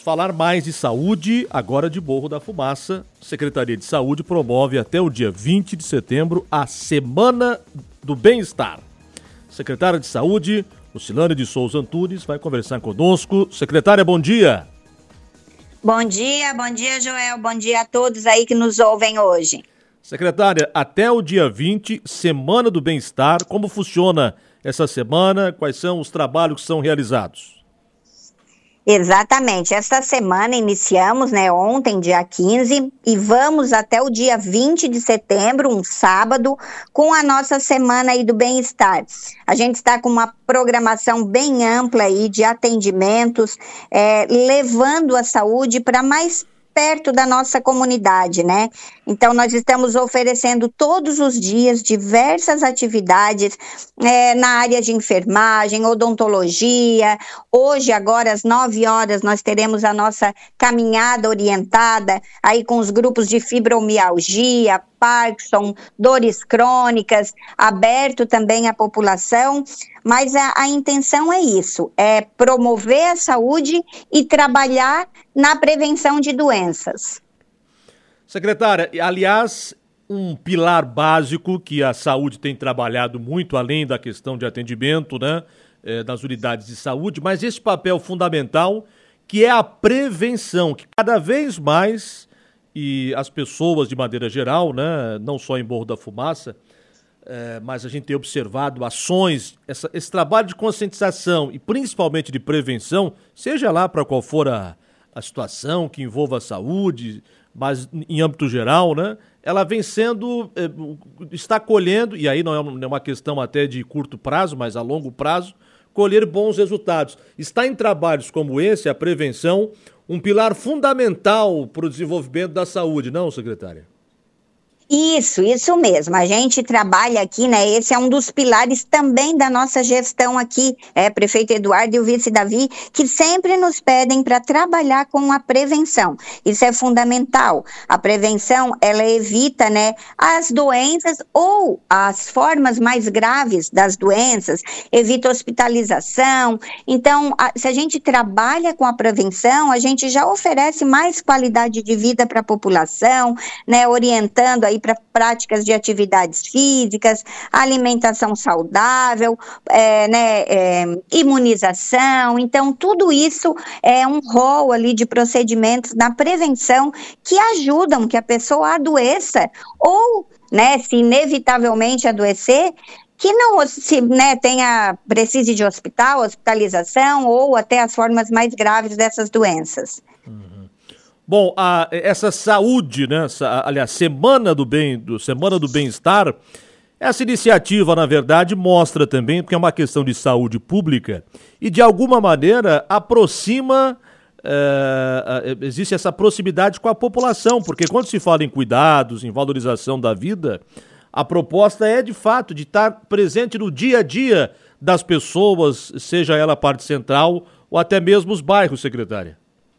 falar mais de saúde, agora de Morro da Fumaça. Secretaria de Saúde promove até o dia 20 de setembro a Semana do Bem-Estar. Secretária de Saúde, Lucilane de Souza Antunes, vai conversar conosco. Secretária, bom dia. Bom dia, Joel. Bom dia a todos aí que nos ouvem hoje. Secretária, até o dia 20, Semana do Bem-Estar. Como funciona essa semana? Quais são os trabalhos que são realizados? Exatamente. Esta semana iniciamos, ontem, dia 15, e vamos até o dia 20 de setembro, um sábado, com a nossa Semana aí do Bem-Estar. A gente está com uma programação bem ampla aí de atendimentos, levando a saúde para mais perto da nossa comunidade, né? Então, nós estamos oferecendo todos os dias diversas atividades na área de enfermagem, odontologia. Hoje, agora, às 9 horas, nós teremos a nossa caminhada orientada, aí com os grupos de fibromialgia, Parkinson, dores crônicas, aberto também à população, mas a intenção é isso, é promover a saúde e trabalhar na prevenção de doenças. Secretária, aliás, um pilar básico que a saúde tem trabalhado muito, além da questão de atendimento, né, das unidades de saúde, mas esse papel fundamental que é a prevenção, que cada vez mais, e as pessoas de maneira geral, né, não só em Morro da Fumaça, mas a gente tem observado ações, esse trabalho de conscientização e principalmente de prevenção, seja lá para qual for a situação que envolva a saúde, mas em âmbito geral, né, ela vem sendo, está colhendo, e aí não é uma questão até de curto prazo, mas a longo prazo, colher bons resultados. Está em trabalhos como esse, a prevenção, um pilar fundamental para o desenvolvimento da saúde, não, secretária? Isso mesmo. A gente trabalha aqui, né? Esse é um dos pilares também da nossa gestão aqui, prefeito Eduardo e o vice Davi, que sempre nos pedem para trabalhar com a prevenção. Isso é fundamental. A prevenção, ela evita, né, as doenças ou as formas mais graves das doenças, evita hospitalização. Então, se a gente trabalha com a prevenção, a gente já oferece mais qualidade de vida para a população, né, orientando aí para práticas de atividades físicas, alimentação saudável, imunização. Então, tudo isso é um rol ali de procedimentos na prevenção que ajudam que a pessoa adoeça ou, né, se inevitavelmente adoecer, que não precise de hospitalização ou até as formas mais graves dessas doenças. Bom, essa saúde, né? Aliás, Semana do Bem-Estar, essa iniciativa, na verdade, mostra também, porque é uma questão de saúde pública, e de alguma maneira aproxima, existe essa proximidade com a população, porque quando se fala em cuidados, em valorização da vida, a proposta é, de fato, de estar presente no dia a dia das pessoas, seja ela a parte central ou até mesmo os bairros, secretária.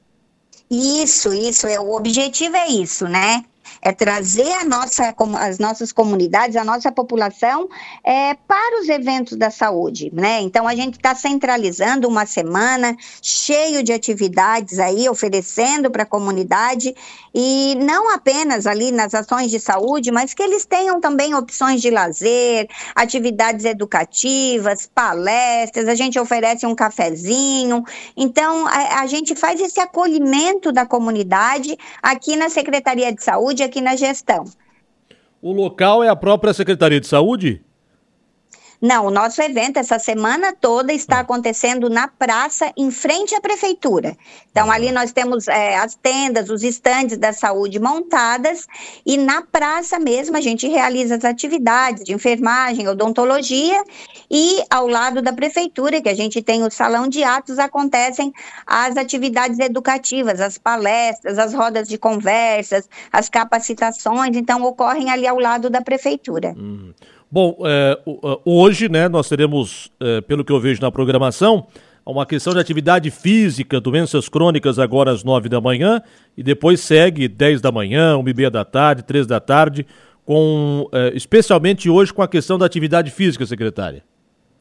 Isso, o objetivo é isso, né? É trazer as nossas comunidades, a nossa população para os eventos da saúde, né? Então, a gente está centralizando uma semana cheio de atividades aí, oferecendo para a comunidade, e não apenas ali nas ações de saúde, mas que eles tenham também opções de lazer, atividades educativas, palestras, a gente oferece um cafezinho. Então, a gente faz esse acolhimento da comunidade aqui na Secretaria de Saúde, aqui na gestão. O local é a própria Secretaria de Saúde? Não, o nosso evento essa semana toda está acontecendo na praça, em frente à prefeitura. Então, ali nós temos as tendas, os estandes da saúde montadas, e na praça mesmo a gente realiza as atividades de enfermagem, odontologia, e ao lado da prefeitura, que a gente tem o salão de atos, acontecem as atividades educativas, as palestras, as rodas de conversas, as capacitações, então ocorrem ali ao lado da prefeitura. Bom, hoje, né, nós teremos, pelo que eu vejo na programação, uma questão de atividade física, doenças crônicas agora às 9 da manhã, e depois segue 10 da manhã, 1h30 da tarde, 3 da tarde, especialmente hoje com a questão da atividade física, secretária.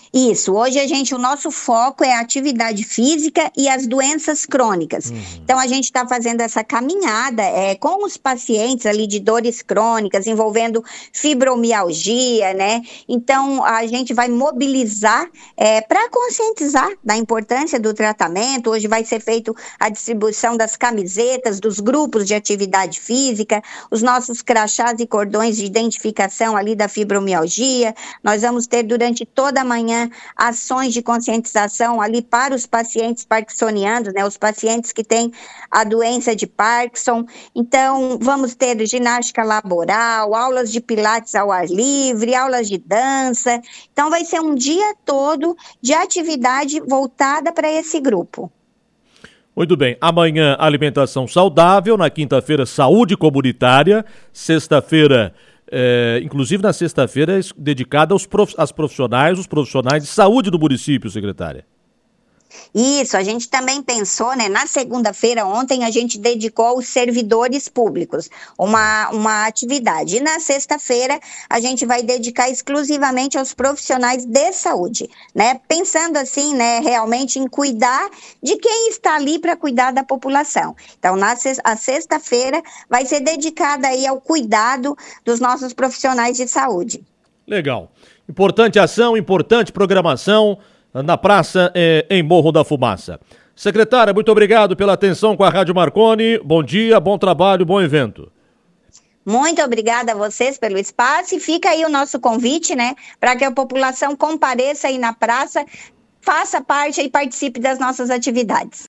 Isso, hoje o nosso foco é a atividade física e as doenças crônicas. Então, a gente está fazendo essa caminhada com os pacientes ali de dores crônicas, envolvendo fibromialgia, né? Então, a gente vai mobilizar para conscientizar da importância do tratamento. Hoje vai ser feito a distribuição das camisetas, dos grupos de atividade física, os nossos crachás e cordões de identificação ali da fibromialgia. Nós vamos ter durante toda a manhã ações de conscientização ali para os pacientes parkinsonianos, né, os pacientes que têm a doença de Parkinson. Então, vamos ter ginástica laboral, aulas de pilates ao ar livre, aulas de dança. Então, vai ser um dia todo de atividade voltada para esse grupo. Muito bem, amanhã alimentação saudável, na quinta-feira saúde comunitária, sexta-feira... inclusive na sexta-feira, dedicada os profissionais de saúde do município, secretária. Isso, a gente também pensou, né, na segunda-feira, ontem, a gente dedicou aos servidores públicos uma atividade. E na sexta-feira, a gente vai dedicar exclusivamente aos profissionais de saúde, né? Pensando assim, né, realmente em cuidar de quem está ali para cuidar da população. Então, a sexta-feira vai ser dedicada aí ao cuidado dos nossos profissionais de saúde. Legal. Importante ação, importante programação na praça em Morro da Fumaça. Secretária, muito obrigado pela atenção com a Rádio Marconi. Bom dia, bom trabalho, bom evento. Muito obrigada a vocês pelo espaço e fica aí o nosso convite, né, para que a população compareça aí na praça, faça parte e participe das nossas atividades.